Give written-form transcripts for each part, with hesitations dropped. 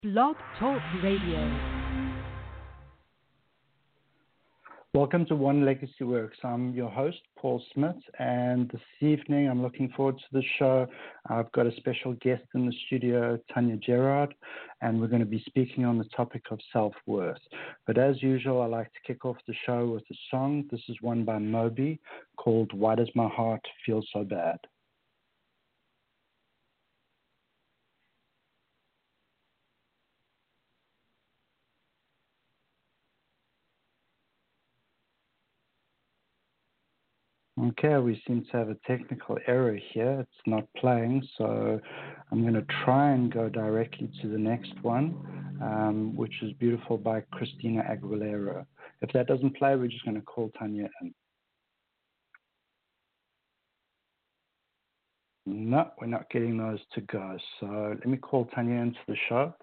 Blog Talk Radio. Welcome to One Legacy Works. I'm your host, Paul Smith, and this evening I'm looking forward to the show. I've got a special guest in the studio, Tanya Gerard, and we're going to be speaking on the topic of self-worth. But as usual, I like to kick off the show with a song. This is one by Moby called Why Does My Heart Feel So Bad? Okay, we seem to have a technical error here. It's not playing, so I'm going to try and go directly to the next one, which is Beautiful by Christina Aguilera. If that doesn't play, we're just going to call Tanya in. No, we're not getting those to go. So let me call Tanya into the show.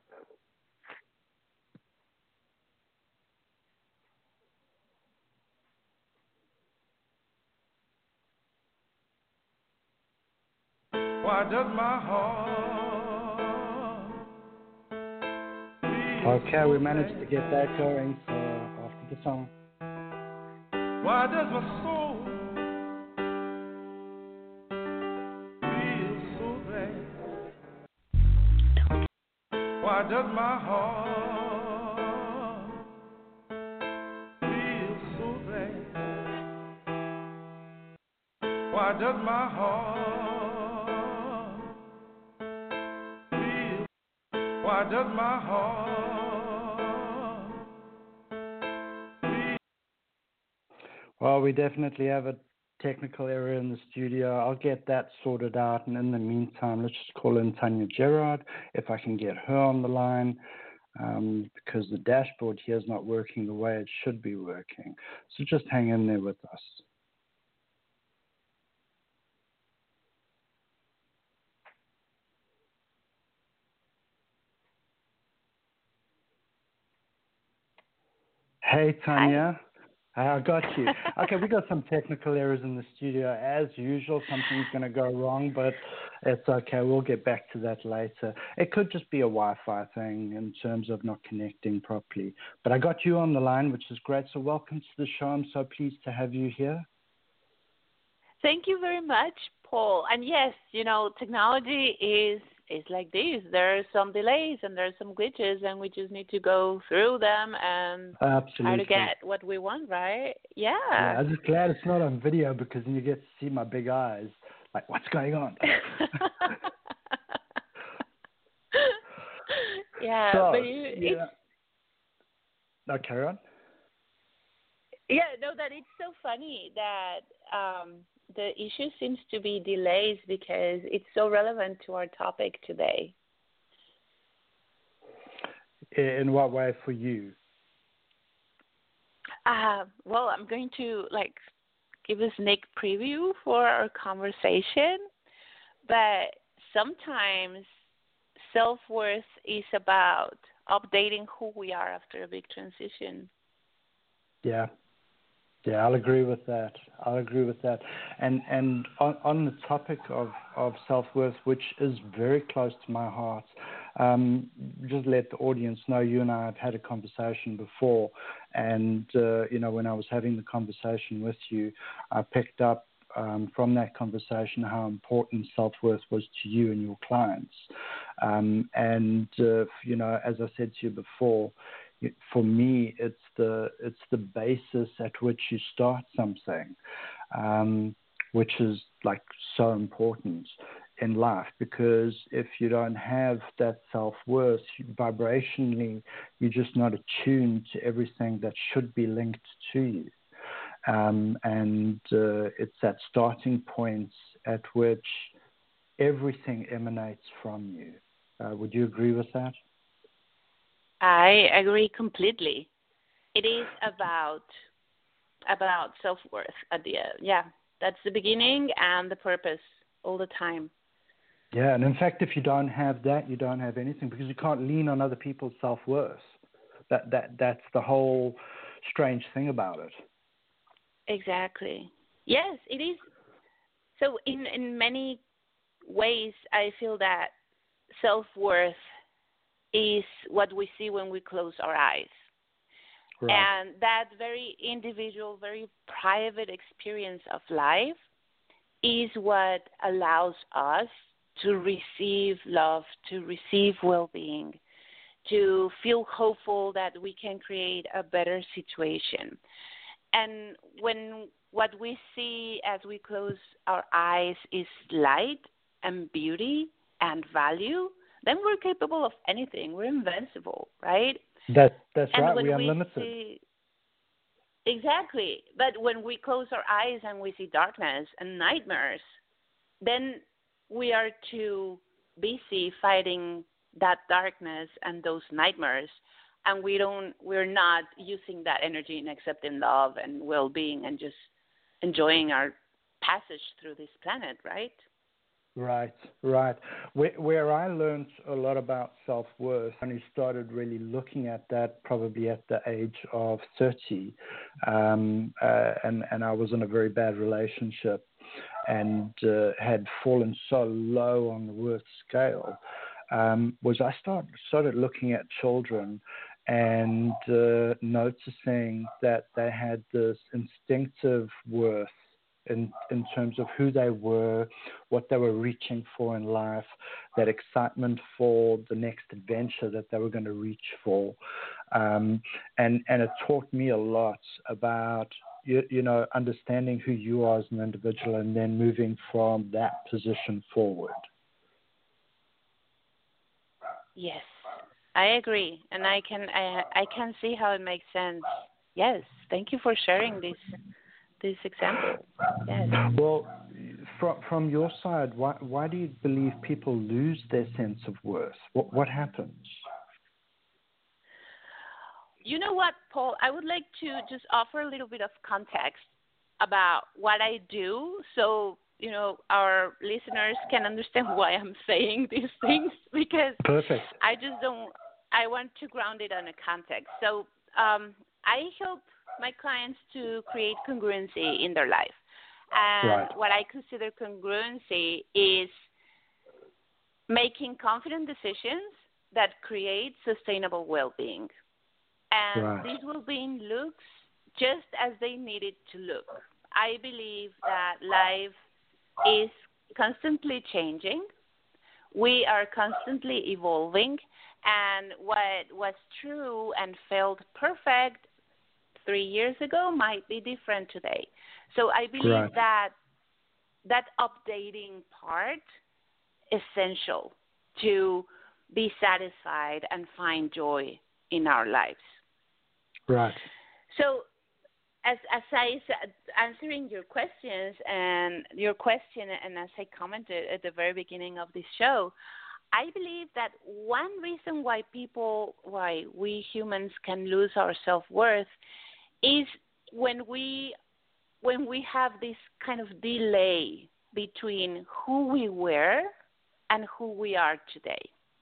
Why does my heart Okay, we managed to get that going. So after the song. Why does my soul feel so bad? Why does my heart feel so bad? Why does my heart feel? Why does my heart feel? Well, we definitely have a technical error in the studio. I'll get that sorted out. And in the meantime, let's just call in Tanya Gerard if I can get her on the line, because the dashboard here is not working the way it should be working. So just hang in there with us. Hey, Tanya. I got you. Okay, we got some technical errors in the studio. As usual, something's going to go wrong, but it's okay. We'll get back to that later. It could just be a Wi-Fi thing in terms of not connecting properly. But I got you on the line, which is great. So welcome to the show. I'm so pleased to have you here. Thank you very much, Paul. And yes, technology is like this. There are some delays and there are some glitches, and we just need to go through them and try to get what we want, right? Yeah. I'm just glad it's not on video, because then you get to see my big eyes. Like, what's going on? Yeah, so, but No, carry on. Yeah, no, that it's so funny that the issue seems to be delays because it's so relevant to our topic today. In what way for you? Well, I'm going to give a sneak preview for our conversation, but sometimes self-worth is about updating who we are after a big transition. Yeah, I'll agree with that. And on the topic of self-worth, which is very close to my heart, just let the audience know you and I have had a conversation before. And, when I was having the conversation with you, I picked up from that conversation how important self-worth was to you and your clients. As I said to you before, for me, it's the basis at which you start something, which is so important in life, because if you don't have that self-worth, vibrationally, you're just not attuned to everything that should be linked to you. It's that starting point at which everything emanates from you. Would you agree with that? I agree completely. It is about self-worth at the end. Yeah, that's the beginning and the purpose all the time. Yeah, and in fact, if you don't have that, you don't have anything, because you can't lean on other people's self-worth. That's the whole strange thing about it. Exactly. Yes, it is. So in many ways, I feel that self-worth is what we see when we close our eyes. Right. And that very individual, very private experience of life is what allows us to receive love, to receive well-being, to feel hopeful that we can create a better situation. And when what we see as we close our eyes is light and beauty and value, then we're capable of anything. We're invincible, right? That's And right. when We are we unlimited. see, exactly. But when we close our eyes and we see darkness and nightmares, then we are too busy fighting that darkness and those nightmares, and we're not using that energy in accepting love and well-being and just enjoying our passage through this planet, right? Right, right. Where I learned a lot about self-worth, and I started really looking at that probably at the age of 30, and I was in a very bad relationship and had fallen so low on the worth scale, was I started looking at children and noticing that they had this instinctive worth in terms of who they were, what they were reaching for in life, that excitement for the next adventure that they were going to reach for. And it taught me a lot about, you know, understanding who you are as an individual and then moving from that position forward. Yes, I agree, and I can see how it makes sense. Yes, thank you for sharing this example. Yes. Well, from your side, why do you believe people lose their sense of worth? What happens? You know what, Paul? I would like to just offer a little bit of context about what I do, so you know our listeners can understand why I'm saying these things, because Perfect. I want to ground it on a context. So I help my clients to create congruency in their life. And Right. what I consider congruency is making confident decisions that create sustainable well-being. And Right. this well-being looks just as they need it to look. I believe that life is constantly changing. We are constantly evolving. And what was true and felt perfect 3 years ago might be different today. So I believe Right. that updating part is essential to be satisfied and find joy in our lives. Right. So as I said, answering your questions and your question, and as I commented at the very beginning of this show, I believe that one reason why we humans can lose our self-worth is when we have this kind of delay between who we were and who we are today.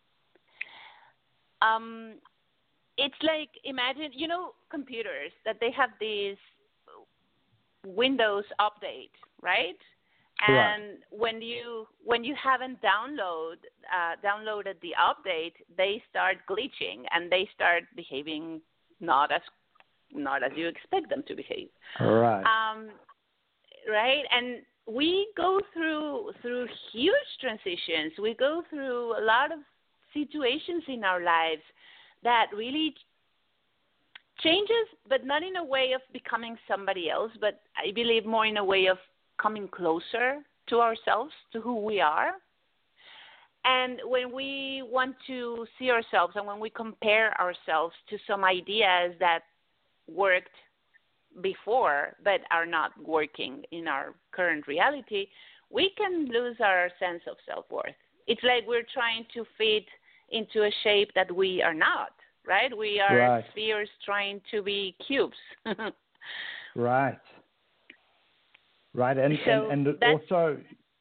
It's like, imagine, you know, computers, that they have this Windows update, right? And when you haven't downloaded the update, they start glitching and they start behaving not as you expect them to behave. Right. Right? And we go through huge transitions. We go through a lot of situations in our lives that really changes, but not in a way of becoming somebody else, but I believe more in a way of coming closer to ourselves, to who we are. And when we want to see ourselves and when we compare ourselves to some ideas that worked before but are not working in our current reality, we can lose our sense of self-worth. It's like we're trying to fit into a shape that we are not, right? We are spheres trying to be cubes. Right. Right. And, so and also,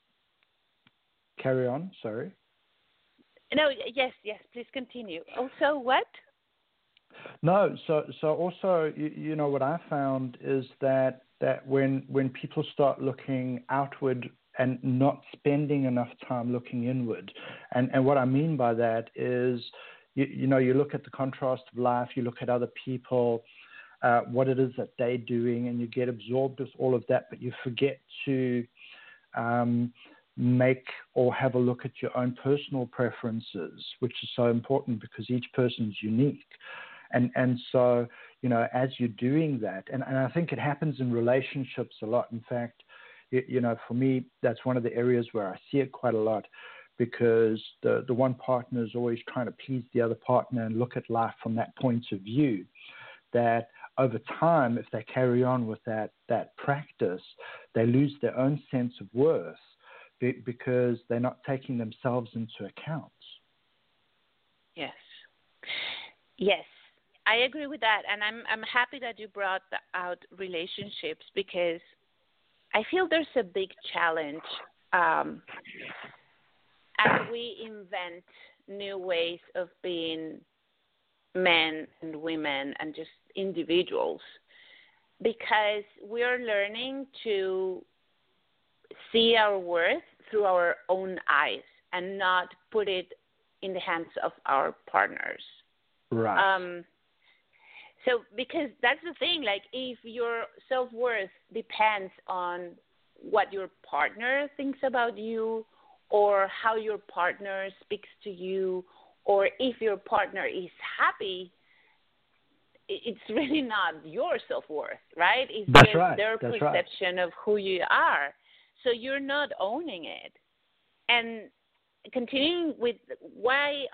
carry on, sorry. No, yes, please continue. Also, what? No, so also, you know, what I found is that when people start looking outward and not spending enough time looking inward, and what I mean by that is, you look at the contrast of life, you look at other people, what it is that they're doing, and you get absorbed with all of that, but you forget to make or have a look at your own personal preferences, which is so important because each person's unique. And so, as you're doing that, and I think it happens in relationships a lot. In fact, for me, that's one of the areas where I see it quite a lot, because the one partner is always trying to please the other partner and look at life from that point of view, that over time, if they carry on with that practice, they lose their own sense of worth because they're not taking themselves into account. Yes, I agree with that, and I'm happy that you brought out relationships, because I feel there's a big challenge as we invent new ways of being men and women and just individuals, because we're learning to see our worth through our own eyes and not put it in the hands of our partners. Right. So because that's the thing, like if your self-worth depends on what your partner thinks about you, or how your partner speaks to you, or if your partner is happy, it's really not your self-worth, right? It's their perception of who you are. So you're not owning it. And continuing with why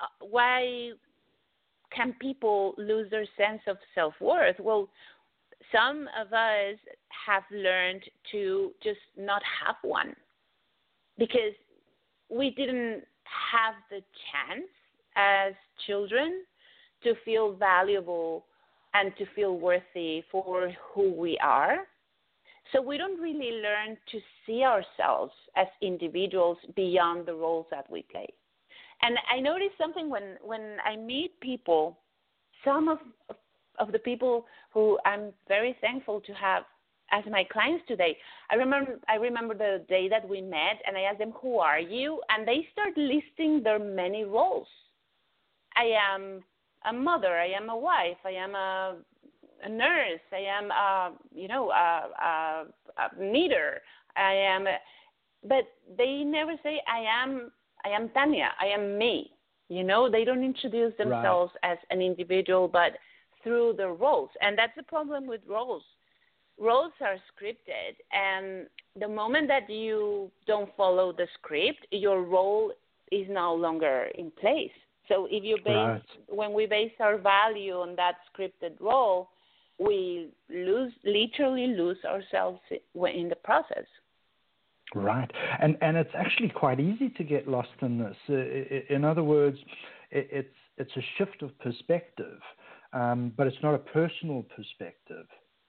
can people lose their sense of self-worth? Well, some of us have learned to just not have one, because we didn't have the chance as children to feel valuable and to feel worthy for who we are. So we don't really learn to see ourselves as individuals beyond the roles that we play. And I notice something when I meet people, some of the people who I'm very thankful to have as my clients today. I remember the day that we met, and I asked them, "Who are you?" And they start listing their many roles. I am a mother. I am a wife. I am a nurse. I am a knitter. But they never say I am Tanya. I am me. They don't introduce themselves as an individual, but through the roles. And that's the problem with roles. Roles are scripted, and the moment that you don't follow the script, your role is no longer in place. So if you when we base our value on that scripted role, we literally lose ourselves in the process. Right. And it's actually quite easy to get lost in this. In other words, it's a shift of perspective, but it's not a personal perspective.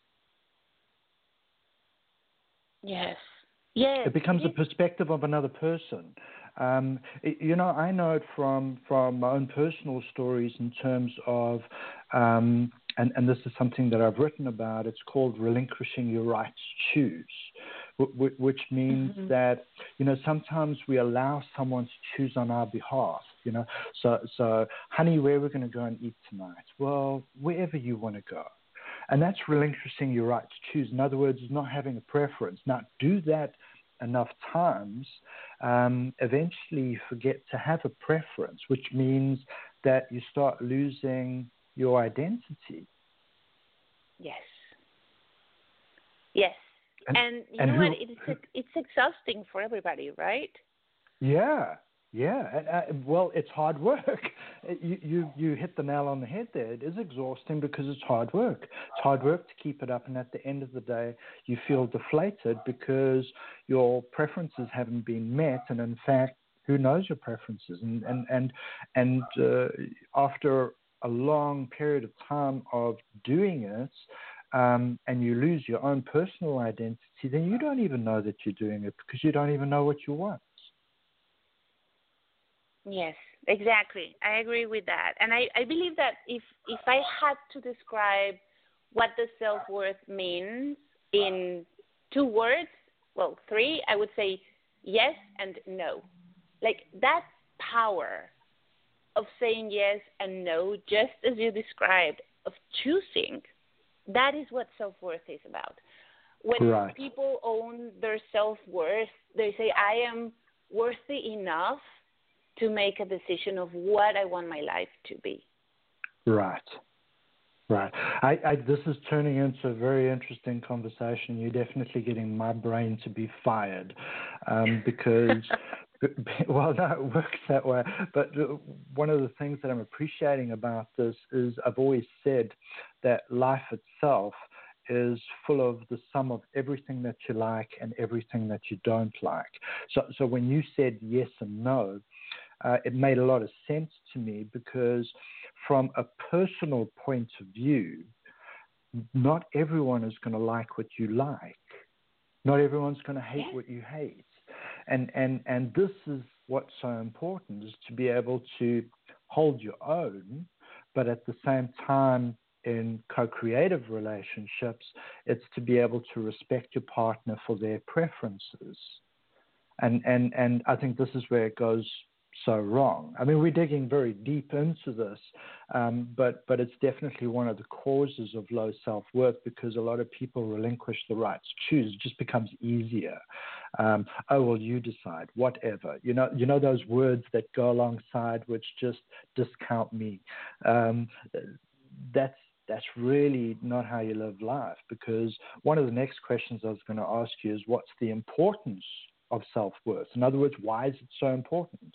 Yes. It becomes a perspective of another person. I know it from my own personal stories in terms of, and this is something that I've written about, it's called relinquishing your right to choose, which means that, sometimes we allow someone to choose on our behalf, So, honey, where are we going to go and eat tonight? Well, wherever you want to go. And that's relinquishing your right to choose. In other words, not having a preference. Now, do that enough times, eventually you forget to have a preference, which means that you start losing your identity. Yes. And you know what? It's exhausting for everybody, right? Yeah. Well, it's hard work. You hit the nail on the head there. It is exhausting because it's hard work. It's hard work to keep it up, and at the end of the day, you feel deflated because your preferences haven't been met, and in fact, who knows your preferences? And after a long period of time of doing it, and you lose your own personal identity, then you don't even know that you're doing it because you don't even know what you want. Yes, exactly. I agree with that. And I believe that if I had to describe what the self-worth means in 2 words, well, 3, I would say yes and no. Like that power of saying yes and no, just as you described, of choosing. That is what self-worth is about. When Right. people own their self-worth, they say, I am worthy enough to make a decision of what I want my life to be. Right. Right. This is turning into a very interesting conversation. You're definitely getting my brain to be fired because, well, no, it works that way. But one of the things that I'm appreciating about this is I've always said that life itself is full of the sum of everything that you like and everything that you don't like. So when you said yes and no, it made a lot of sense to me because from a personal point of view, not everyone is going to like what you like. Not everyone's going to hate what you hate. And this is what's so important, is to be able to hold your own, but at the same time, in co-creative relationships, it's to be able to respect your partner for their preferences. And I think this is where it goes so wrong. I mean, we're digging very deep into this, but it's definitely one of the causes of low self-worth because a lot of people relinquish the right to choose. It just becomes easier. Oh, well, you decide, whatever. You know those words that go alongside which just discount me. That's really not how you live life, because one of the next questions I was going to ask you is, what's the importance of self-worth? In other words, why is it so important?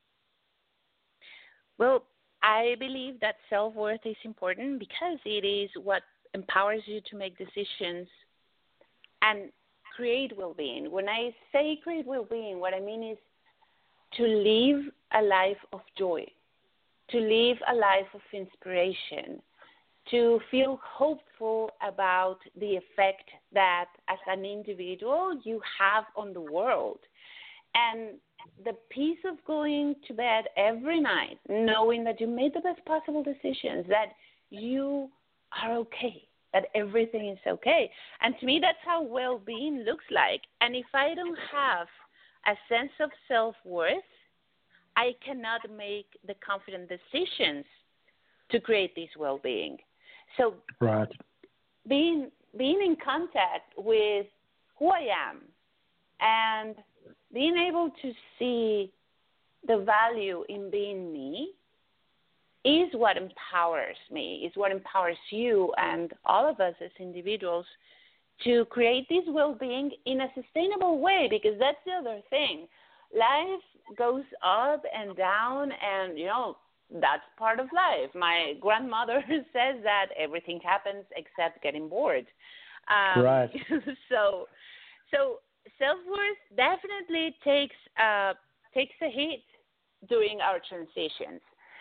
Well, I believe that self-worth is important because it is what empowers you to make decisions and create well-being. When I say create well-being, what I mean is to live a life of joy, to live a life of inspiration, to feel hopeful about the effect that as an individual you have on the world. And the peace of going to bed every night, knowing that you made the best possible decisions, that you are okay, that everything is okay. And to me, that's how well-being looks like. And if I don't have a sense of self-worth, I cannot make the confident decisions to create this well-being. So right. being in contact with who I am and being able to see the value in being me is what empowers me, is what empowers you and all of us as individuals to create this well-being in a sustainable way, because that's the other thing. Life goes up and down, and, that's part of life. My grandmother says that everything happens except getting bored. Right. So self-worth definitely takes a hit during our transitions.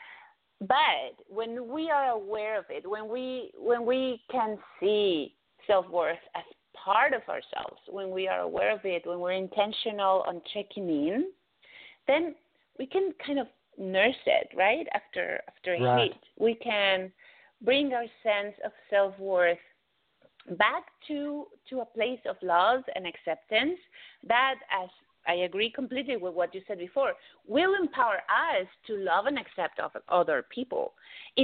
But when we are aware of it, when we can see self-worth as part of ourselves, when we are aware of it, when we're intentional on checking in, then we can kind of nurse it, right? After a right. hit, we can bring our sense of self-worth back to a place of love and acceptance that, as I agree completely with what you said before, will empower us to love and accept other people. If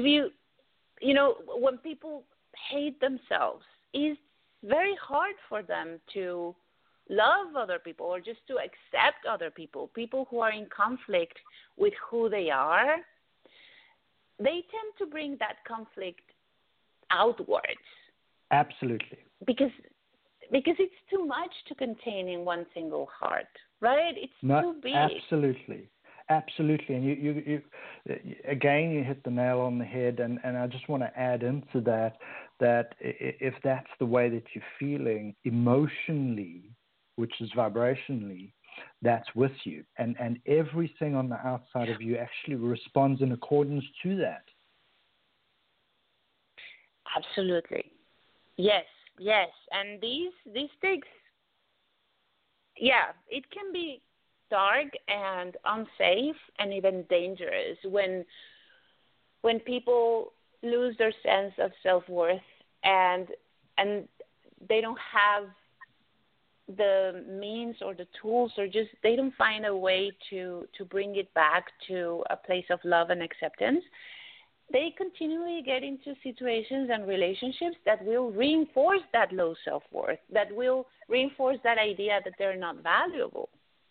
when people hate themselves, it's very hard for them to love other people or just to accept other people. People who are in conflict with who they are, they tend to bring that conflict outwards. Absolutely. Because it's too much to contain in one single heart, right? It's too big. Absolutely. And you again, you hit the nail on the head. And I just want to add into that if that's the way that you're feeling emotionally, which is vibrationally, that's with you. And everything on the outside of you actually responds in accordance to that. Absolutely. Yes. And these takes, it can be dark and unsafe and even dangerous when people lose their sense of self-worth and they don't have the means or the tools, or just they don't find a way to bring it back to a place of love and acceptance, they continually get into situations and relationships that will reinforce that low self-worth, that will reinforce that idea that they're not valuable.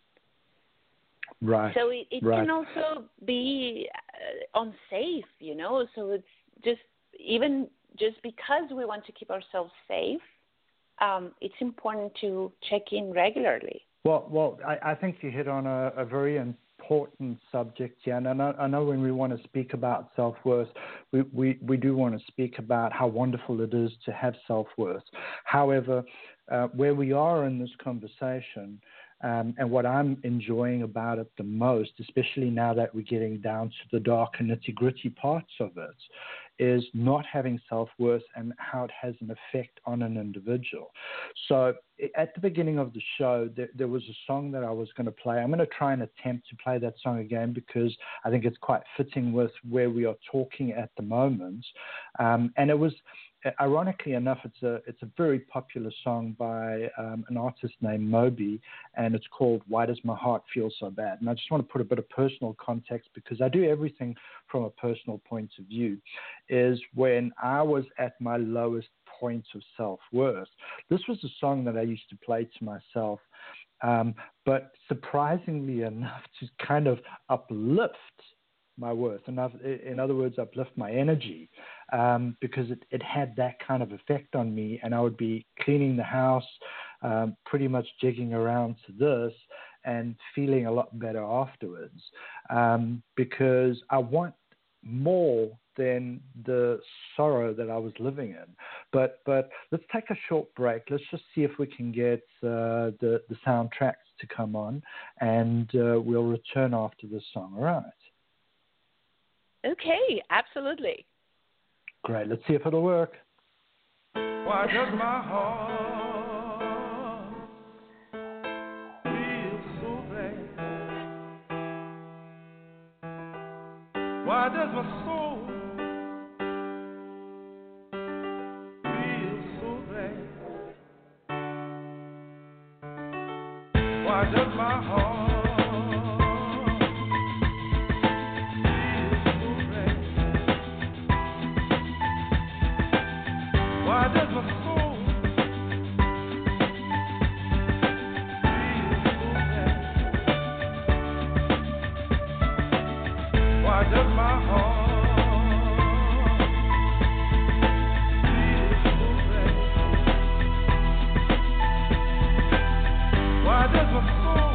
Right. So it can also be unsafe, So it's just, even just because we want to keep ourselves safe, it's important to check in regularly. Well, I think you hit on a very important subject here, and I know when we want to speak about self-worth, we do want to speak about how wonderful it is to have self-worth. However, where we are in this conversation, and what I'm enjoying about it the most, especially now that we're getting down to the dark and nitty-gritty parts of it, is not having self-worth and how it has an effect on an individual. So at the beginning of the show, there was a song that I was going to play. I'm going to try and attempt to play that song again because I think it's quite fitting with where we are talking at the moment. And it was, ironically enough, it's a very popular song by an artist named Moby, and it's called Why Does My Heart Feel So Bad? And I just want to put a bit of personal context, because I do everything from a personal point of view, is when I was at my lowest point of self-worth. This was a song that I used to play to myself, but surprisingly enough, to kind of uplift my worth. In other words, uplift my energy, because it had that kind of effect on me, and I would be cleaning the house, pretty much jigging around to this and feeling a lot better afterwards, because I want more than the sorrow that I was living in. But let's take a short break. Let's just see if we can get the soundtracks to come on, and we'll return after this song. All right. Okay, absolutely. Great. Let's see if it'll work. Why does my heart feel so bad? Why does my soul feel so bad? Why does my heart why does my soul feel so bad? Why does my heart feel so bad? Why does my soul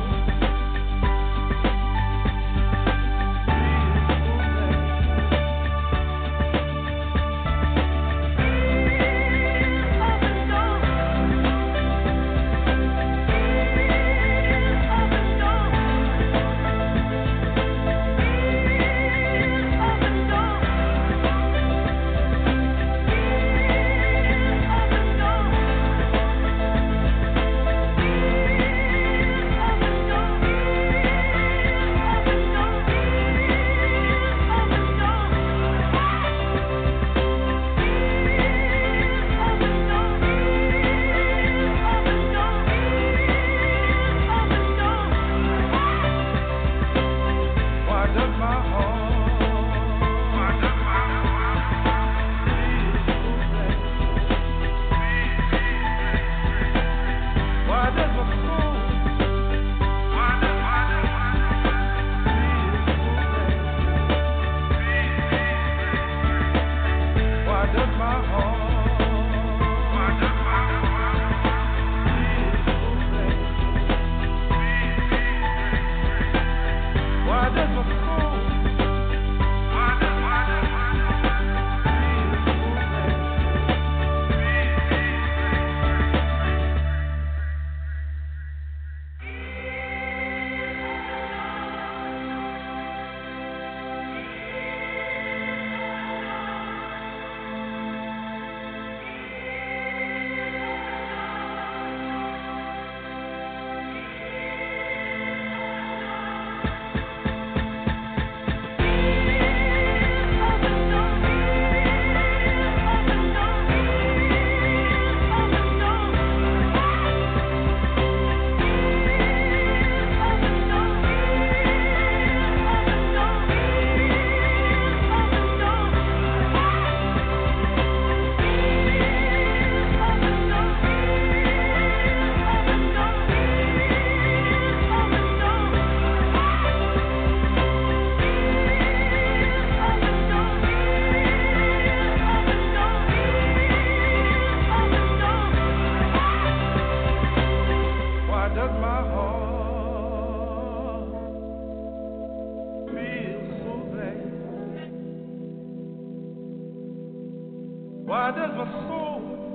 Why does my soul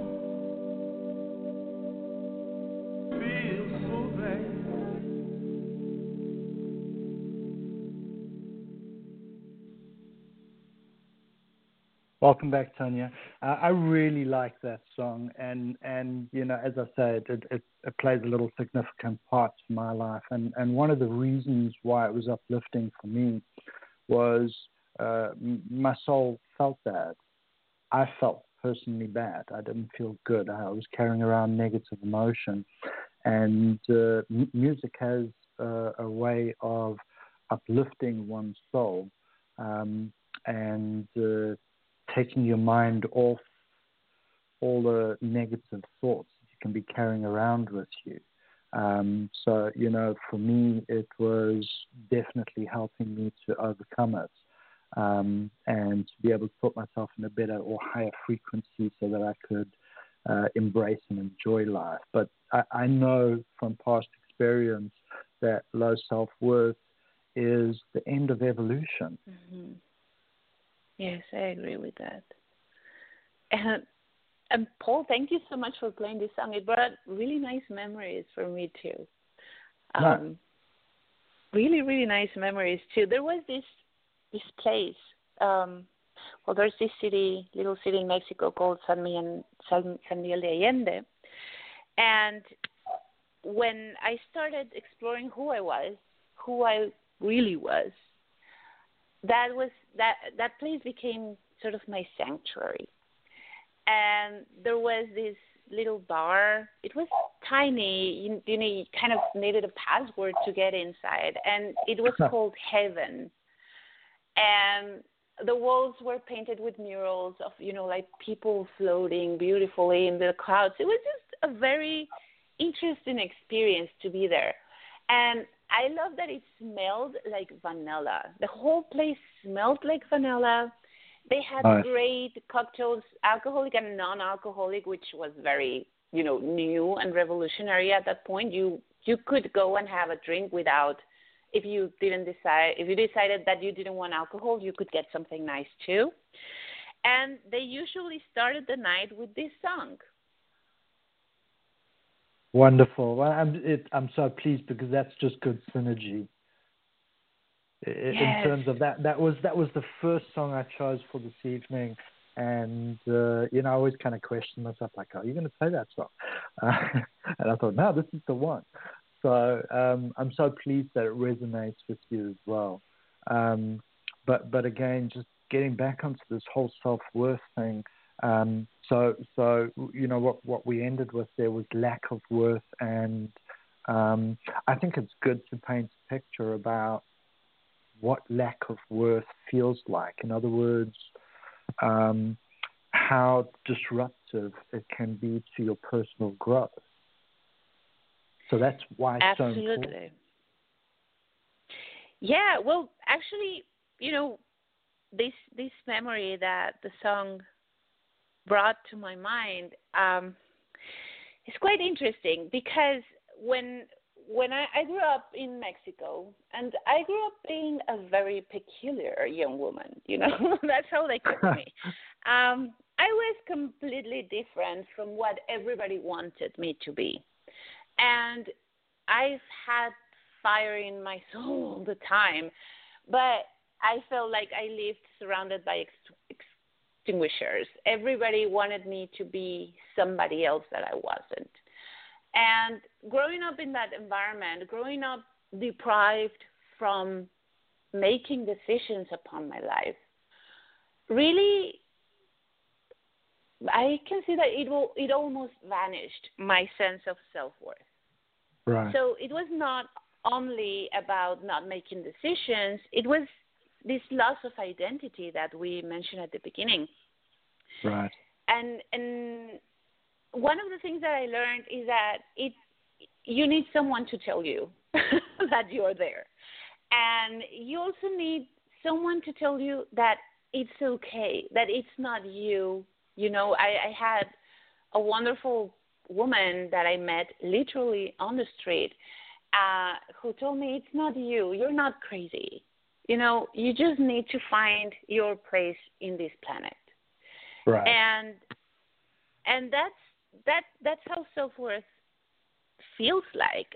feel so bad? Welcome back, Tanya. I really like that song, and as I said, it plays a little significant part in my life, and one of the reasons why it was uplifting for me was my soul felt bad. I felt personally bad. I didn't feel good. I was carrying around negative emotion, and music has a way of uplifting one's soul, and taking your mind off all the negative thoughts that you can be carrying around with you. So, for me, it was definitely helping me to overcome it, and to be able to put myself in a better or higher frequency so that I could embrace and enjoy life. But I know from past experience that low self-worth is the end of evolution. Mm-hmm. Yes, I agree with that. And Paul, thank you so much for playing this song. It brought really nice memories for me too. Really, really nice memories too. There was this place. There's this little city in Mexico called San Miguel de Allende. And when I started exploring who I really was, that place became sort of my sanctuary. And there was this little bar. It was tiny. You kind of needed a password to get inside, and it was called Heaven. And the walls were painted with murals of, like people floating beautifully in the clouds. It was just a very interesting experience to be there. And I love that it smelled like vanilla. The whole place smelled like vanilla. They had great cocktails, alcoholic and non-alcoholic, which was very, new and revolutionary at that point. You could go and have a drink without, if you decided that you didn't want alcohol, you could get something nice too. And they usually started the night with this song. Wonderful. Well, I'm so pleased because that's just good synergy. In terms of that was the first song I chose for this evening, and I always kind of question myself, like, are you going to play that song? And I thought, no, this is the one. So I'm so pleased that it resonates with you as well. But again, just getting back onto this whole self-worth thing. So what we ended with there was lack of worth, and I think it's good to paint a picture about what lack of worth feels like. In other words, how disruptive it can be to your personal growth. So that's why it's so important. Absolutely. Yeah, well, actually, this memory that the song brought to my mind is quite interesting, because when I grew up in Mexico, and I grew up being a very peculiar young woman, that's how they called me. I was completely different from what everybody wanted me to be. And I've had fire in my soul all the time, but I felt like I lived surrounded by extinguishers. Everybody wanted me to be somebody else that I wasn't. And growing up in that environment, growing up deprived from making decisions upon my life, really, I can see that it almost vanished, my sense of self-worth. Right. So it was not only about not making decisions, it was this loss of identity that we mentioned at the beginning. Right. And one of the things that I learned is that you need someone to tell you that you're there. And you also need someone to tell you that it's okay, that it's not you. I had a wonderful woman that I met literally on the street who told me, it's not you. You're not crazy. You just need to find your place in this planet. Right. And that's how self-worth feels like.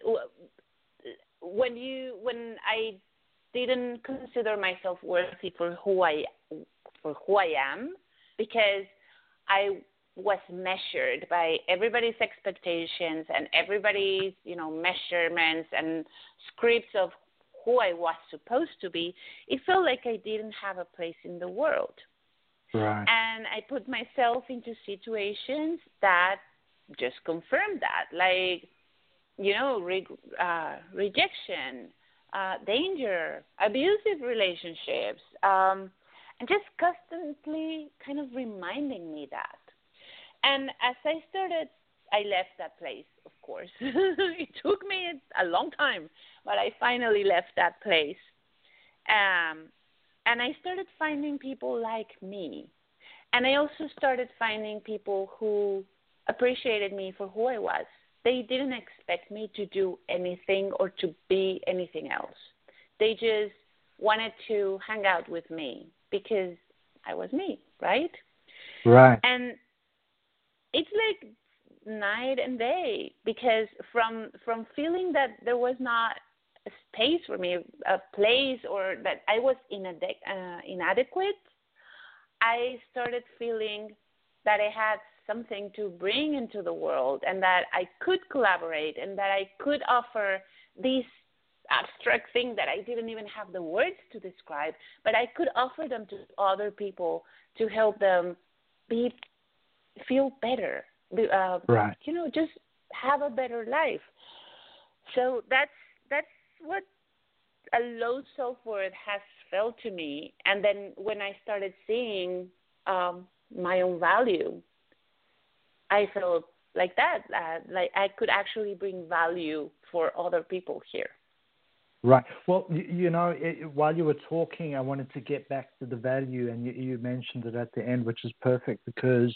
When I didn't consider myself worthy for who I am, because I was measured by everybody's expectations and everybody's, measurements and scripts of who I was supposed to be, it felt like I didn't have a place in the world. Right. And I put myself into situations that just confirmed that, like, rejection, danger, abusive relationships, and just constantly kind of reminding me that. And as I left that place, of course. It took me a long time, but I finally left that place. And I started finding people like me. And I also started finding people who appreciated me for who I was. They didn't expect me to do anything or to be anything else. They just wanted to hang out with me because I was me, right? Right. And it's like night and day, because from feeling that there was not a space for me, a place, or that I was inadequate, I started feeling that I had something to bring into the world, and that I could collaborate, and that I could offer these abstract thing that I didn't even have the words to describe, but I could offer them to other people to help them feel better, right. Just have a better life. So that's what a low self-worth has felt to me. And then when I started seeing my own value, I felt like that, like I could actually bring value for other people here. Right. Well, while you were talking, I wanted to get back to the value, and you mentioned it at the end, which is perfect, because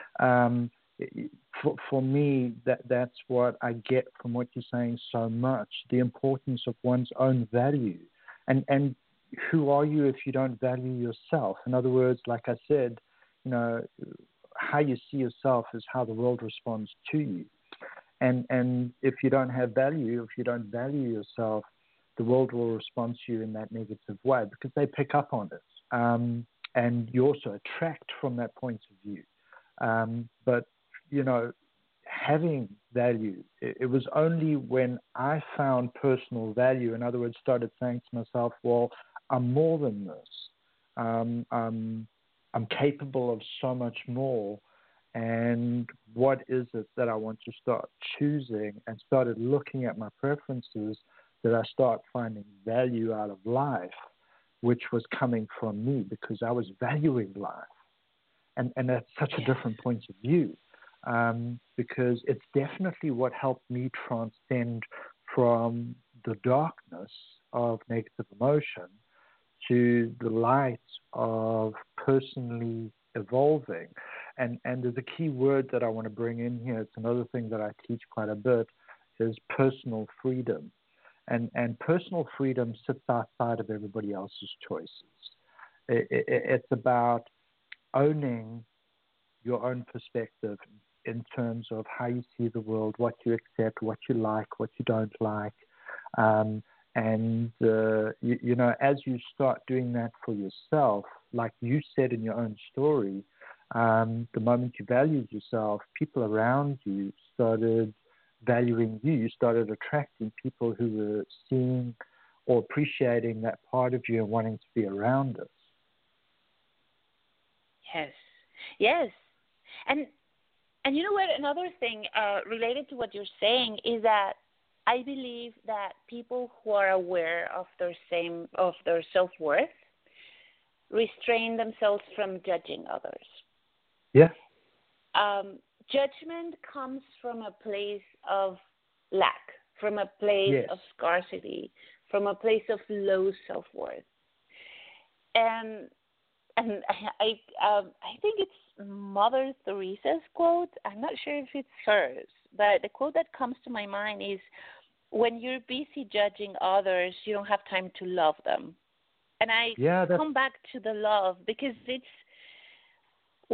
for me, that's what I get from what you're saying so much, the importance of one's own value. And who are you if you don't value yourself? In other words, like I said, how you see yourself is how the world responds to you. And if you don't have value, if you don't value yourself, the world will respond to you in that negative way, because they pick up on it. And you also attract from that point of view. But, having value, it was only when I found personal value, in other words, started saying to myself, well, I'm more than this. I'm capable of so much more. And what is it that I want to start choosing, and started looking at my preferences, that I start finding value out of life, which was coming from me because I was valuing life. And that's such a different point of view, because it's definitely what helped me transcend from the darkness of negative emotion to the light of personally evolving. And there's a key word that I want to bring in here. It's another thing that I teach quite a bit, is personal freedom. And personal freedom sits outside of everybody else's choices. It's about owning your own perspective in terms of how you see the world, what you accept, what you like, what you don't like. And as you start doing that for yourself, like you said in your own story, the moment you valued yourself, people around you started valuing you. You started attracting people who were seeing or appreciating that part of you and wanting to be around it. Yes. And you know what? Another thing related to what you're saying is that I believe that people who are aware of their self-worth restrain themselves from judging others. Yeah. Judgment comes from a place of lack, from a place of scarcity, from a place of low self-worth. And I think it's Mother Teresa's quote. I'm not sure if it's hers, but the quote that comes to my mind is, when you're busy judging others, you don't have time to love them. And I come back to the love, because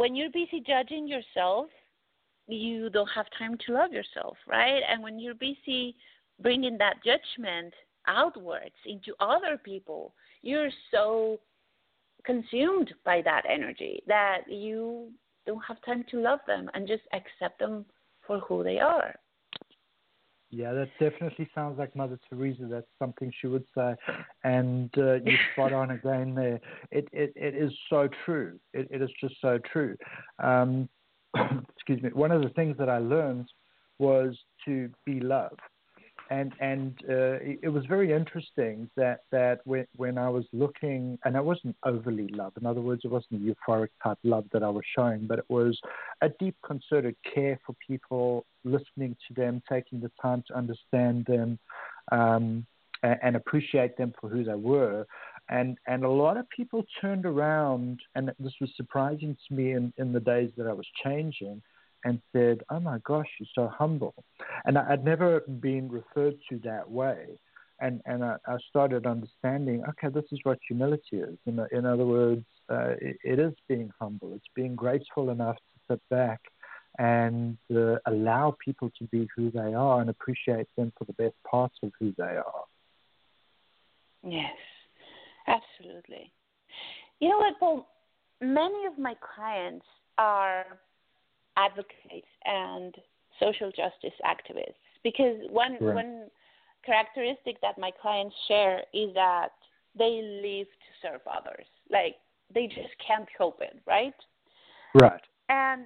when you're busy judging yourself, you don't have time to love yourself, right? And when you're busy bringing that judgment outwards into other people, you're so consumed by that energy that you don't have time to love them and just accept them for who they are. Yeah, that definitely sounds like Mother Teresa. That's something she would say. And you spot on again there. It is so true. It is just so true. Excuse me. One of the things that I learned was to be love. And it was very interesting that when I was looking, and I wasn't overly love. In other words, it wasn't a euphoric type love that I was showing, but it was a deep concerted care for people, listening to them, taking the time to understand them, and appreciate them for who they were. And a lot of people turned around, and this was surprising to me in the days that I was changing, and said, "Oh my gosh, you're so humble." And I'd never been referred to that way. And I started understanding, okay, this is what humility is. In other words, it is being humble. It's being graceful enough to sit back and allow people to be who they are and appreciate them for the best parts of who they are. Yes, absolutely. You know what, Paul? Many of my clients are advocates and social justice activists, because one characteristic that my clients share is that they live to serve others. Like, they just can't help it, right? Right. And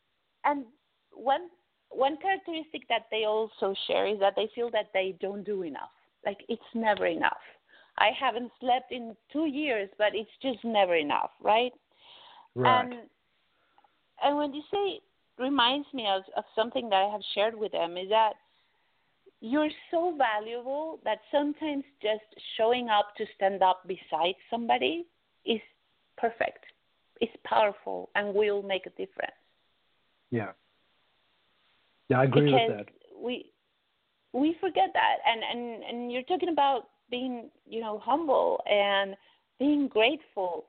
one characteristic that they also share is that they feel that they don't do enough. Like, it's never enough. I haven't slept in 2 years, but it's just never enough, right? Right. And when you say, reminds me of something that I have shared with them, is that you're so valuable that sometimes just showing up to stand up beside somebody is perfect. It's powerful and will make a difference. Yeah. Yeah, I agree with that. We forget that, and you're talking about being, humble and being grateful.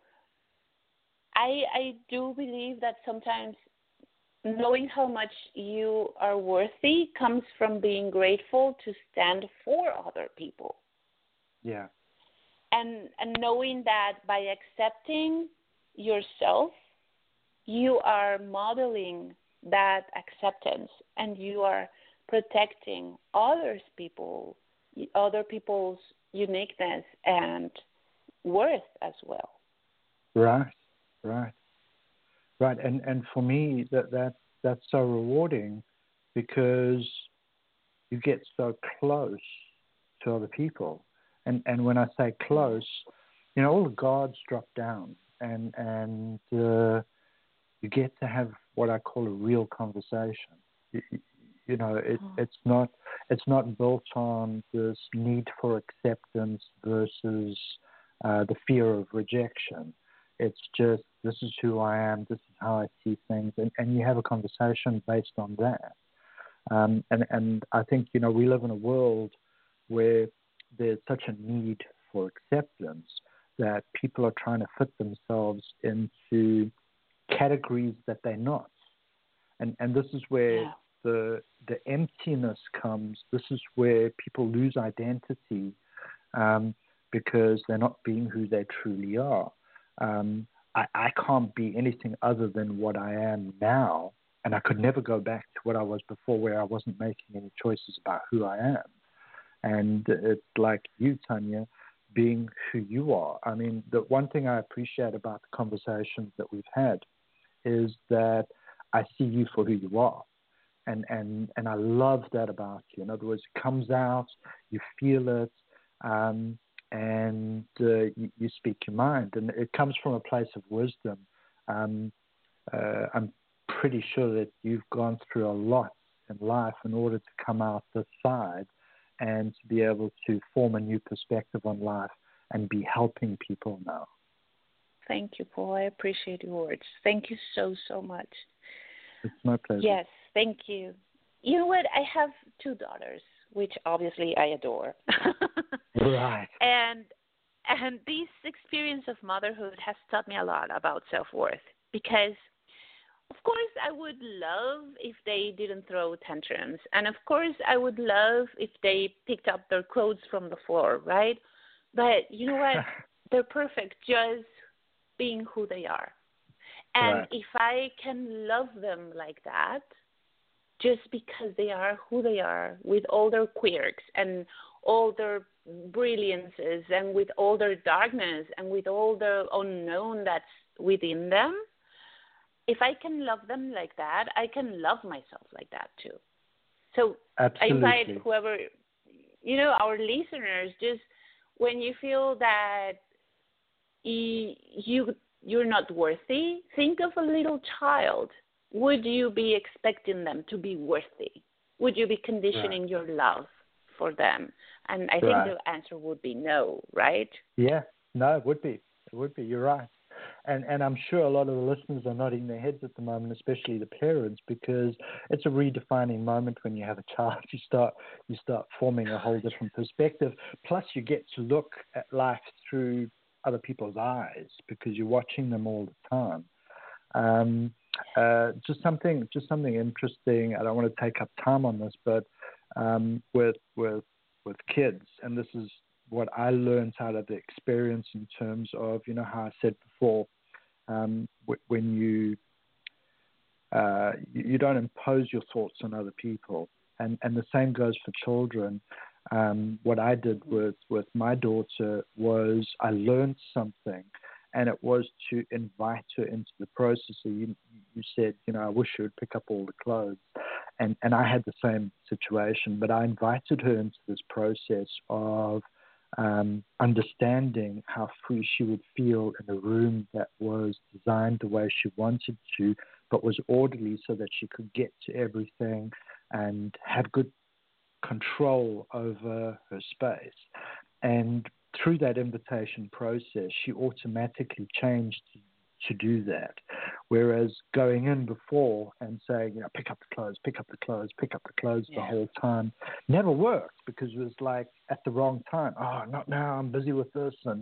I do believe that sometimes knowing how much you are worthy comes from being grateful to stand for other people. Yeah. And knowing that by accepting yourself, you are modeling that acceptance, and you are protecting other people's uniqueness and worth as well. Right. And for me, that's so rewarding, because you get so close to other people. And when I say close, all the guards drop down, and you get to have what I call a real conversation. It's not built on this need for acceptance versus the fear of rejection. It's just, this is who I am, this is how I see things, and you have a conversation based on that. And I think, we live in a world where there's such a need for acceptance that people are trying to fit themselves into categories that they're not. And this is where the emptiness comes. This is where people lose identity because they're not being who they truly are. I can't be anything other than what I am now, and I could never go back to what I was before, where I wasn't making any choices about who I am. And it's like you, Tanya, being who you are. I mean, the one thing I appreciate about the conversations that we've had is that I see you for who you are. And I love that about you. In other words, it comes out, you feel it, and you speak your mind. And it comes from a place of wisdom. I'm pretty sure that you've gone through a lot in life in order to come out this side and to be able to form a new perspective on life and be helping people now. Thank you, Paul. I appreciate your words. Thank you so, so much. It's my pleasure. Yes, thank you. You know what? I have 2 daughters, which obviously I adore. Right. And this experience of motherhood has taught me a lot about self-worth, because I would love if they didn't throw tantrums. And of course, I would love if they picked up their clothes from the floor, right? But you know what? They're perfect just being who they are. And if I can love them like that, just because they are who they are, with all their quirks and all their brilliances and with all their darkness and with all the unknown that's within them, if I can love them like that, I can love myself like that too. So Absolutely. I invite whoever, our listeners, just when you feel that you're not worthy, think of a little child. Would you be expecting them to be worthy? Would you be conditioning your love for them? And I think the answer would be no, right? Yeah, no, it would be. It would be. You're right. And I'm sure a lot of the listeners are nodding their heads at the moment, especially the parents, because it's a redefining moment when you have a child. You start forming a whole different perspective. Plus, you get to look at life through other people's eyes because you're watching them all the time. Just something interesting. I don't want to take up time on this, but with kids, and this is what I learned out of the experience in terms of, how I said before, when you don't impose your thoughts on other people, and the same goes for children. What I did with my daughter was I learned something, and it was to invite her into the process. So you said, I wish she would pick up all the clothes. And I had the same situation, but I invited her into this process of understanding how free she would feel in a room that was designed the way she wanted to, but was orderly so that she could get to everything and have good control over her space. And through that invitation process, she automatically changed to do that. Whereas going in before and saying, pick up the clothes, the whole time never worked, because it was like at the wrong time. Oh, not now, I'm busy with this. And,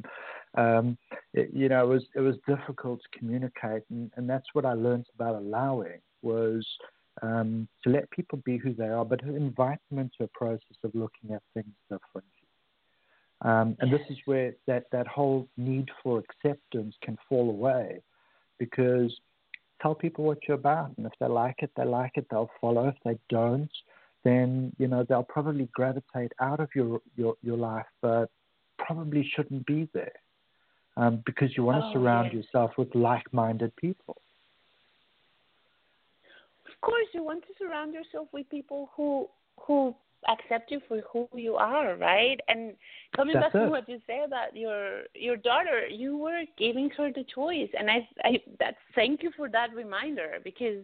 it was difficult to communicate. And that's what I learned about allowing, was to let people be who they are, but to invite them into a process of looking at things differently. And this is where that whole need for acceptance can fall away, because tell people what you're about, and if they like it, they'll follow. If they don't, then they'll probably gravitate out of your life, but probably shouldn't be there, because you want to surround yourself with like-minded people. Of course, you want to surround yourself with people who accept you for who you are, right? And coming back to what you say about your daughter, you were giving her the choice, and I thank you for that reminder, because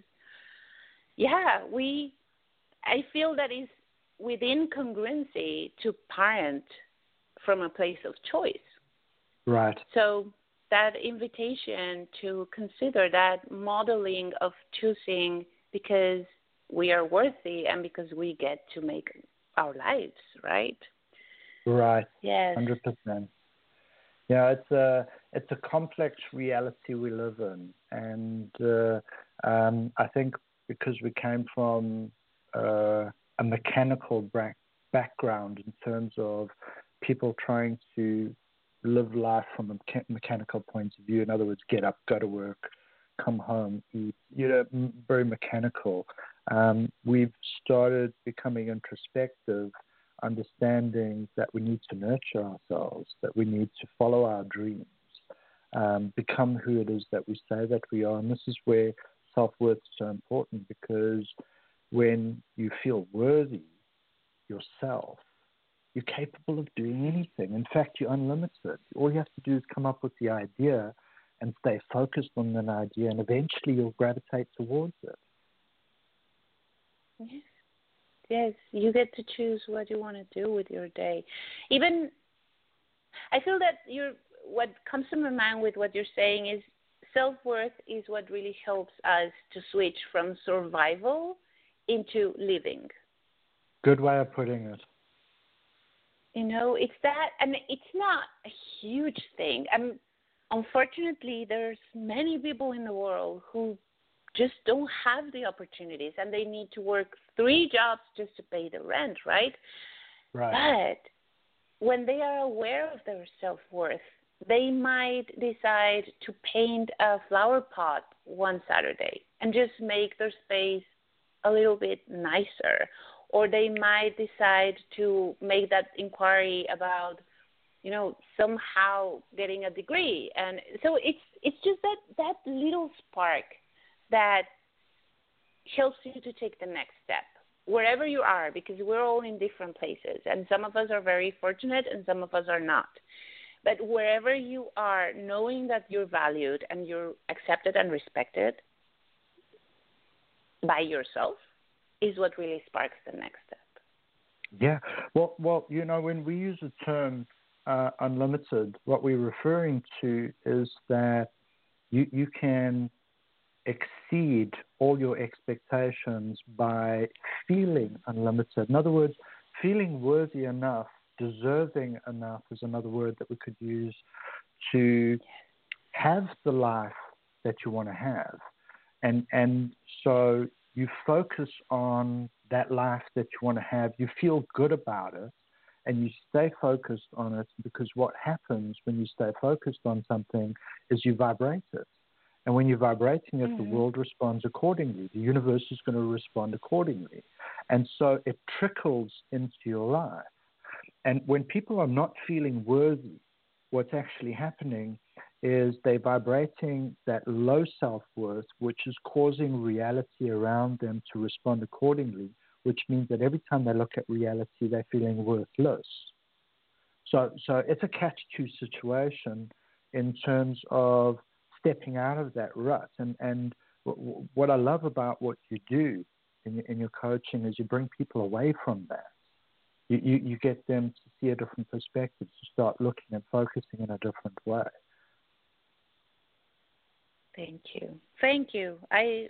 I feel that is within congruency to parent from a place of choice. Right. So that invitation to consider that modeling of choosing because we are worthy and because we get to make our lives, right? Right. Yes. 100%. Yeah, it's a complex reality we live in, and I think because we came from a mechanical background in terms of people trying to live life from a mechanical point of view. In other words, get up, go to work, come home, eat, very mechanical. We've started becoming introspective, understanding that we need to nurture ourselves, that we need to follow our dreams, become who it is that we say that we are. And this is where self-worth is so important, because when you feel worthy yourself, you're capable of doing anything. In fact, you're unlimited. All you have to do is come up with the idea and stay focused on that idea, and eventually you'll gravitate towards it. Yes, you get to choose what you want to do with your day. Even, I feel that what comes to my mind with what you're saying is self-worth is what really helps us to switch from survival into living. Good way of putting it. It's that, and it's not a huge thing. Unfortunately, there's many people in the world who just don't have the opportunities, and they need to work 3 jobs just to pay the rent, right? Right. But when they are aware of their self-worth, they might decide to paint a flower pot one Saturday and just make their space a little bit nicer. Or they might decide to make that inquiry about, somehow getting a degree. And so it's just that little spark that helps you to take the next step, wherever you are, because we're all in different places. And some of us are very fortunate and some of us are not. But wherever you are, knowing that you're valued and you're accepted and respected by yourself is what really sparks the next step. Yeah. Well, when we use the term unlimited, what we're referring to is that you can exceed all your expectations by feeling unlimited. In other words, feeling worthy enough, deserving enough is another word that we could use to have the life that you want to have. And so you focus on that life that you want to have, you feel good about it, and you stay focused on it, because what happens when you stay focused on something is you vibrate it. And when you're vibrating it, the world responds accordingly. The universe is going to respond accordingly. And so it trickles into your life. And when people are not feeling worthy, what's actually happening is they're vibrating that low self-worth, which is causing reality around them to respond accordingly, which means that every time they look at reality, they're feeling worthless. So it's a catch-2 situation in terms of stepping out of that rut. And what I love about what you do in your coaching is you bring people away from that. You get them to see a different perspective, to start looking and focusing in a different way. Thank you. I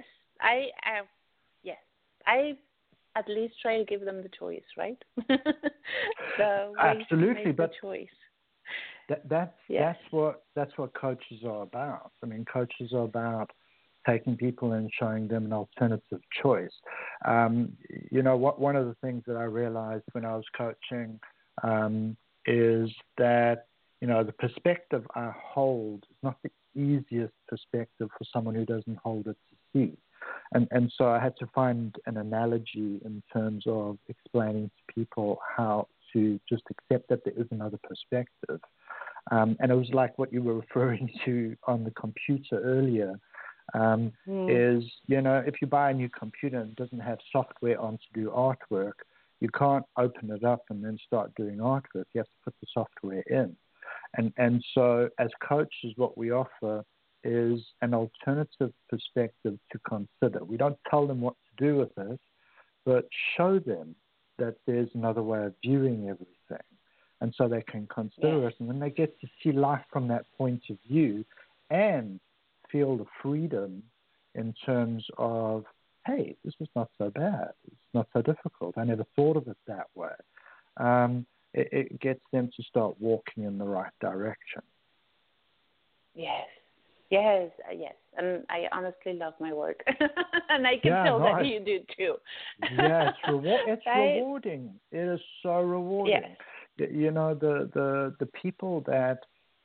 at least try to give them the choice, right? Absolutely, but the choice. That's what coaches are about. I mean, coaches are about taking people and showing them an alternative choice. One of the things that I realized when I was coaching is that, the perspective I hold is not the easiest perspective for someone who doesn't hold it to see. And so I had to find an analogy in terms of explaining to people how to just accept that there is another perspective. And it was like what you were referring to on the computer earlier, is, if you buy a new computer and it doesn't have software on to do artwork, you can't open it up and then start doing artwork. You have to put the software in. And so as coaches, what we offer is an alternative perspective to consider. We don't tell them what to do with it, but show them that there's another way of viewing everything. And so they can consider it, and then they get to see life from that point of view and feel the freedom in terms of, hey, this is not so bad. It's not so difficult. I never thought of it that way. It gets them to start walking in the right direction. Yes. And I honestly love my work. And I can tell that you do too. Yeah, it's rewarding. It is so rewarding. Yes. The people that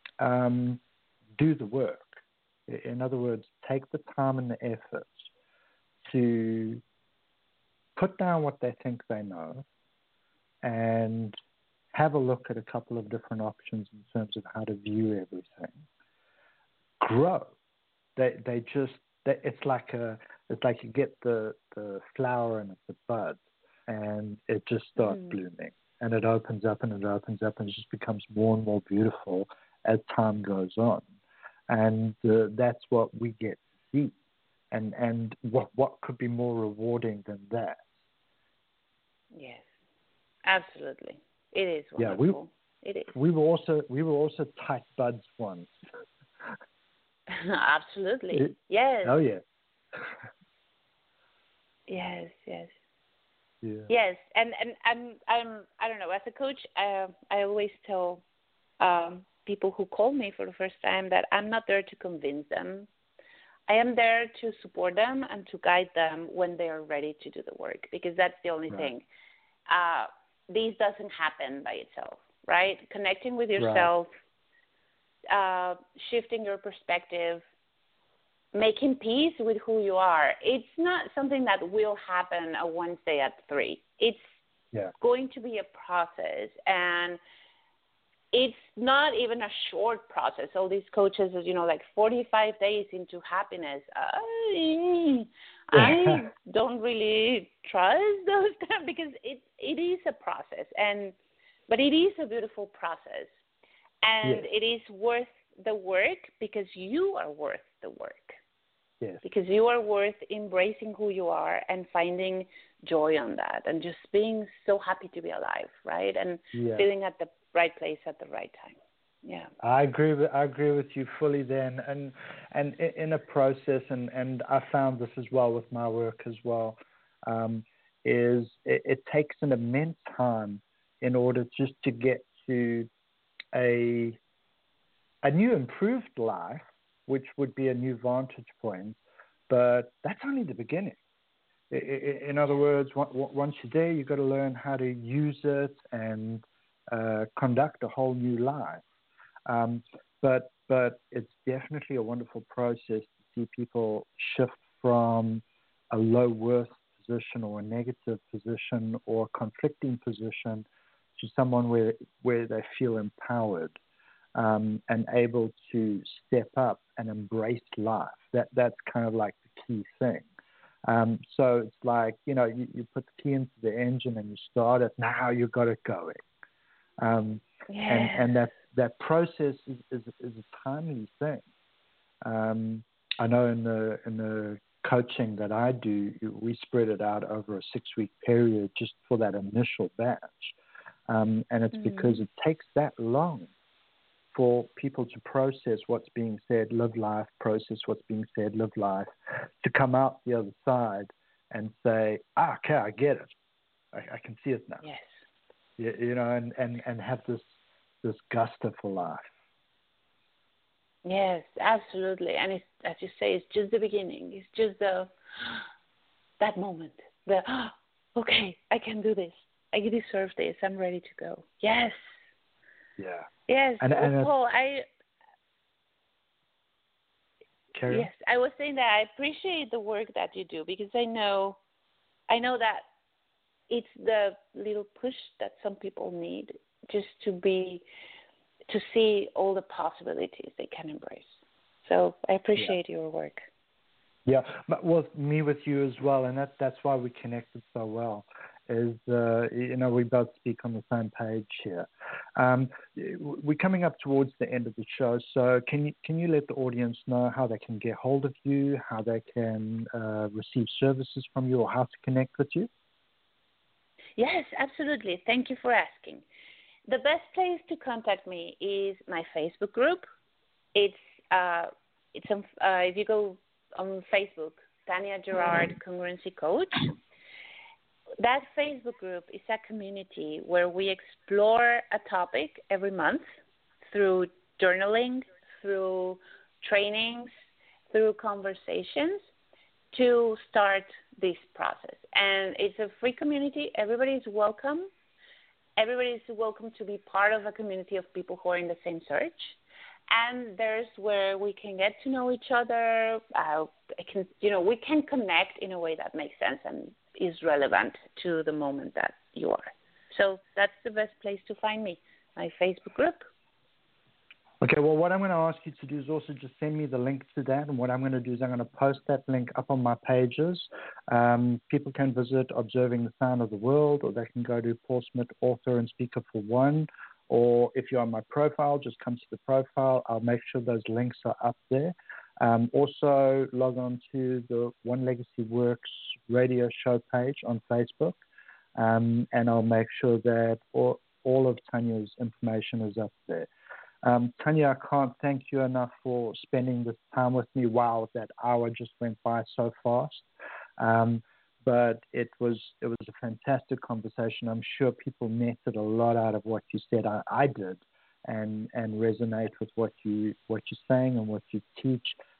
do the work, in other words, take the time and the effort to put down what they think they know and have a look at a couple of different options in terms of how to view everything. Grow. It's like you get the flower and it's a bud, and it just starts blooming, and it opens up and it opens up, and it just becomes more and more beautiful as time goes on, and that's what we get to see, and what could be more rewarding than that? Yes, absolutely. It is wonderful. It is. We were also tight buds once. Absolutely. Yes. Oh yeah. Yes. Yeah. Yes, and I don't know. As a coach, I always tell people who call me for the first time that I'm not there to convince them. I am there to support them and to guide them when they are ready to do the work, because that's the only thing. This doesn't happen by itself, right? Connecting with yourself, shifting your perspective, making peace with who you are. It's not something that will happen a Wednesday at 3. It's going to be a process, and it's not even a short process. All these coaches, like 45 days into happiness. I don't really trust those terms, because it is a process, but it is a beautiful process, and it is worth the work, because you are worth the work. Yes. Because you are worth embracing who you are and finding joy on that, and just being so happy to be alive, right? And feeling at the right place at the right time. Yeah, I agree with you fully then, and in a process, and I found this as well with my work as well, is it takes an immense time in order just to get to a new improved life, which would be a new vantage point, but that's only the beginning. In other words, once you're there, you've got to learn how to use it and conduct a whole new life. But it's definitely a wonderful process to see people shift from a low worth position or a negative position or a conflicting position to someone where they feel empowered and able to step up and embrace life. That's kind of like the key thing. So it's like, you put the key into the engine and you start it. Now you've got it going. And that process is a timely thing. I know in the coaching that I do, we spread it out over a 6-week period just for that initial batch. And it's because it takes that long for people to process what's being said, live life, process what's being said, live life, to come out the other side and say, okay, I get it. I can see it now. Yes. And have this gusto for life. Yes, absolutely. And it's, as you say, it's just the beginning. It's just that moment. Okay, I can do this. I deserve this. I'm ready to go. Yes. Yeah. Yes. And Paul, Carrie? Yes, I was saying that I appreciate the work that you do, because I know that it's the little push that some people need just to see all the possibilities they can embrace. So I appreciate your work. Yeah, well, me with you as well, and that's why we connected so well. Is we both speak on the same page here. We're coming up towards the end of the show, so can you let the audience know how they can get hold of you, how they can receive services from you, or how to connect with you? Yes, absolutely. Thank you for asking. The best place to contact me is my Facebook group. It's if you go on Facebook, Tanya Gerard Congruency Coach. That Facebook group is a community where we explore a topic every month through journaling, through trainings, through conversations to start this process. And it's a free community. Everybody is welcome. Everybody is welcome to be part of a community of people who are in the same search. And there's where we can get to know each other. We can connect in a way that makes sense and is relevant to the moment that you are. So that's the best place to find me, my Facebook group. Okay, well, what I'm going to ask you to do is also just send me the link to that. And what I'm going to do is I'm going to post that link up on my pages. People can visit Observing the Sound of the World, or they can go to Paul Smith, author and speaker for one. Or if you're on my profile, just come to the profile. I'll make sure those links are up there. Also, log on to the One Legacy Works radio show page on Facebook. And I'll make sure that all of Tanya's information is up there. Tanya, I can't thank you enough for spending this time with me. Wow, that hour just went by so fast. But it was a fantastic conversation. I'm sure people netted a lot out of what you said. I did, and resonate with what you're saying and what you teach.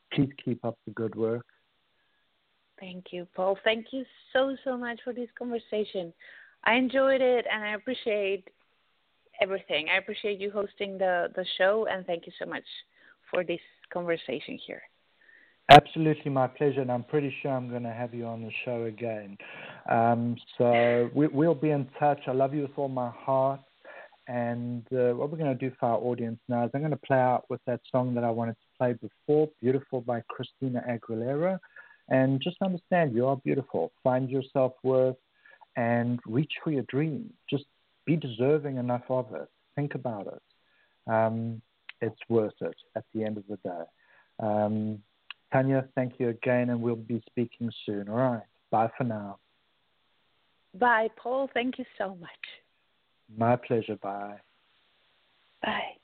Please keep up the good work. Thank you, Paul. Thank you so much for this conversation. I enjoyed it, and I appreciate everything. I appreciate you hosting the show, and thank you so much for this conversation here. Absolutely my pleasure, and I'm pretty sure I'm going to have you on the show again. So we'll be in touch. I love you with all my heart. And what we're going to do for our audience now is I'm going to play out with that song that I wanted to play before, Beautiful by Christina Aguilera. And just understand you are beautiful. Find your self-worth and reach for your dream. Just be deserving enough of it. Think about it. It's worth it at the end of the day. Tanya, thank you again, and we'll be speaking soon. All right. Bye for now. Bye, Paul. Thank you so much. My pleasure. Bye. Bye.